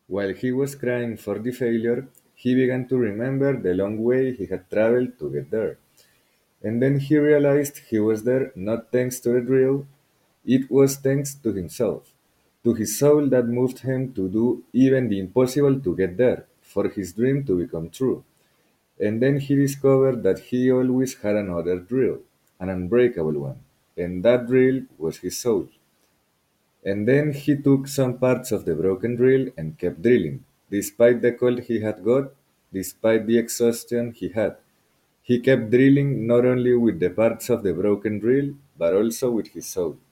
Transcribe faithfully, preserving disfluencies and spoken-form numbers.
While he was crying for the failure, he began to remember the long way he had traveled to get there. And then he realized he was there not thanks to the drill, it was thanks to himself, to his soul that moved him to do even the impossible to get there, for his dream to become true. And then he discovered that he always had another drill, an unbreakable one, and that drill was his soul. And then he took some parts of the broken drill and kept drilling, despite the cold he had got, despite the exhaustion he had. He kept drilling not only with the parts of the broken drill, but also with his soul.